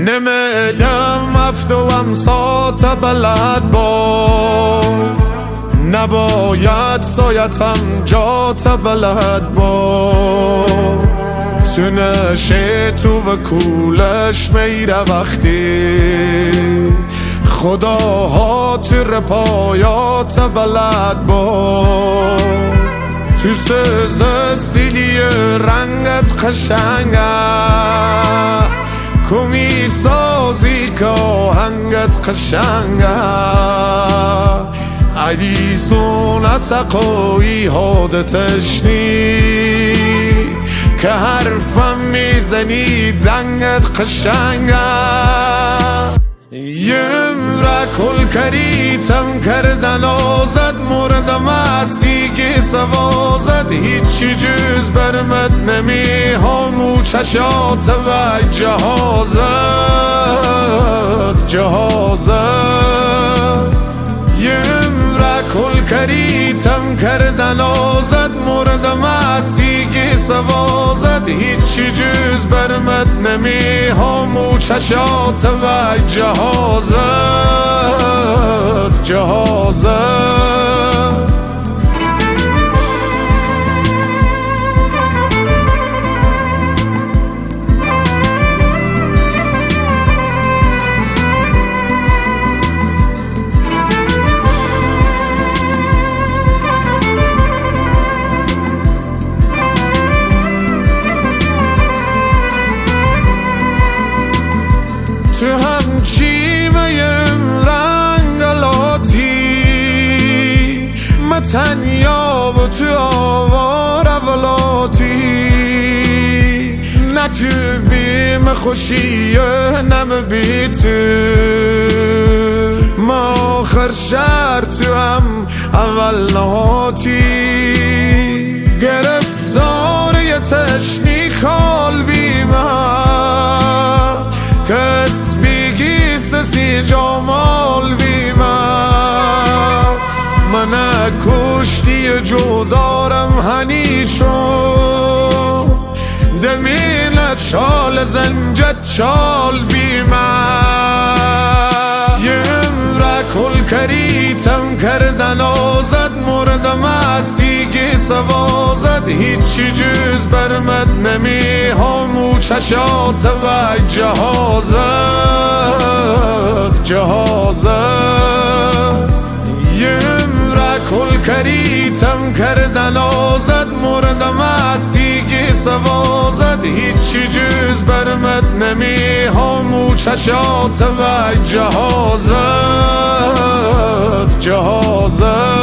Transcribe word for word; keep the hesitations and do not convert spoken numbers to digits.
نمیدم افت و امسات بلد با نباید سایتم جات بلد با تو نشه تو و کولش میره وقتی خداها تو رپایات بلد با تو سزه سیلی رنگت قشنگه کمی سازی که آهنگت قشنگه عدیسون اسقایی حادتش نی که حرفم میزنی دنگت قشنگه یمره کل کریتم کردن آزد موردم اسیگی سوازد هیچی جز برمت نمی همو چشات و جهازت جهازت یمره کل کریتم کردن آزد موردم اسیگی سوازد هیچی جز برمت نمی همو چشات و جهازت جهازت تو همچی میم رنگلاتی ما تنیا و تو آوار اولاتی نه تو بیم خوشیه نم بی تو ما آخر شهر تو هم اول نهاتی گرفتار یه تشنی کال بیمه کس بیگی سسی جامال بیمه من کشتی جو دارم هنی چون دمینت شال زنجت شال بیمه یمره کل کریتم کردن آزد موردم اسیگی سوازد هیچی جز برمت نمی همو چشات و جهازت جهازت یمره کل کریتم کردن آزد موردم اسیگی سوازد هیچی جز برمت نمی همو چشات و جهازت جهازت